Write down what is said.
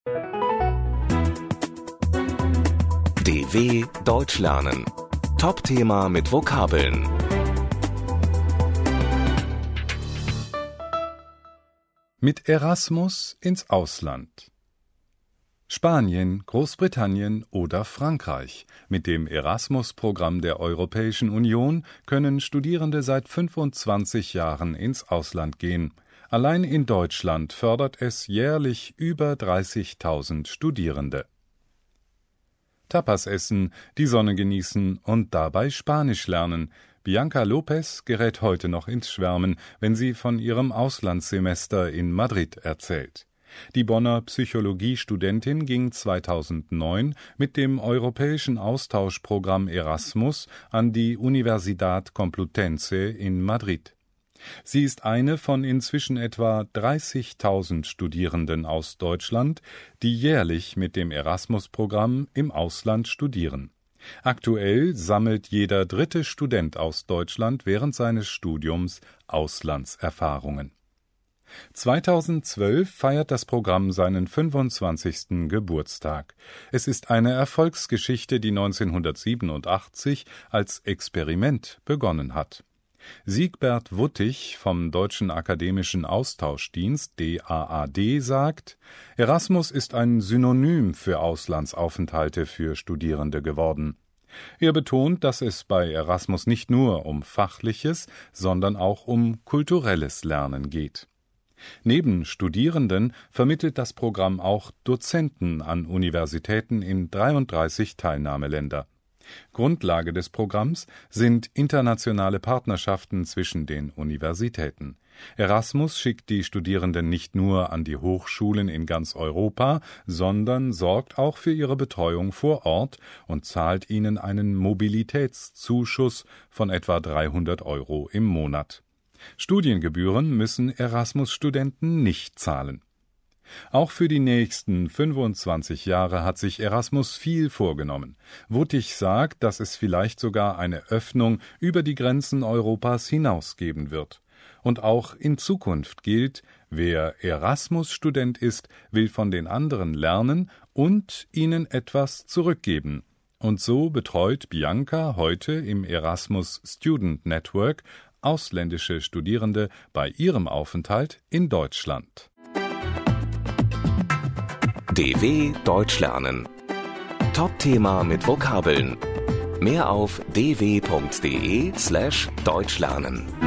DW Deutsch lernen. Top-Thema mit Vokabeln. Mit Erasmus ins Ausland. Spanien, Großbritannien oder Frankreich. Mit dem Erasmus-Programm der Europäischen Union können Studierende seit 25 Jahren ins Ausland gehen. Allein in Deutschland fördert es jährlich über 30.000 Studierende. Tapas essen, die Sonne genießen und dabei Spanisch lernen. Bianca Lopez gerät heute noch ins Schwärmen, wenn sie von ihrem Auslandssemester in Madrid erzählt. Die Bonner Psychologiestudentin ging 2009 mit dem europäischen Austauschprogramm Erasmus an die Universidad Complutense in Madrid. Sie ist eine von inzwischen etwa 30.000 Studierenden aus Deutschland, die jährlich mit dem Erasmus-Programm im Ausland studieren. Aktuell sammelt jeder dritte Student aus Deutschland während seines Studiums Auslandserfahrungen. 2012 feiert das Programm seinen 25. Geburtstag. Es ist eine Erfolgsgeschichte, die 1987 als Experiment begonnen hat. Siegbert Wuttig vom Deutschen Akademischen Austauschdienst DAAD sagt, Erasmus ist ein Synonym für Auslandsaufenthalte für Studierende geworden. Er betont, dass es bei Erasmus nicht nur um fachliches, sondern auch um kulturelles Lernen geht. Neben Studierenden vermittelt das Programm auch Dozenten an Universitäten in 33 Teilnahmeländer. Grundlage des Programms sind internationale Partnerschaften zwischen den Universitäten. Erasmus schickt die Studierenden nicht nur an die Hochschulen in ganz Europa, sondern sorgt auch für ihre Betreuung vor Ort und zahlt ihnen einen Mobilitätszuschuss von etwa 300 € im Monat. Studiengebühren müssen Erasmus-Studenten nicht zahlen. Auch für die nächsten 25 Jahre hat sich Erasmus viel vorgenommen. Wuttig sagt, dass es vielleicht sogar eine Öffnung über die Grenzen Europas hinaus geben wird. Und auch in Zukunft gilt, wer Erasmus-Student ist, will von den anderen lernen und ihnen etwas zurückgeben. Und so betreut Bianca heute im Erasmus Student Network ausländische Studierende bei ihrem Aufenthalt in Deutschland. DW Deutsch lernen. Top-Thema mit Vokabeln. Mehr auf dw.de/deutschlernen.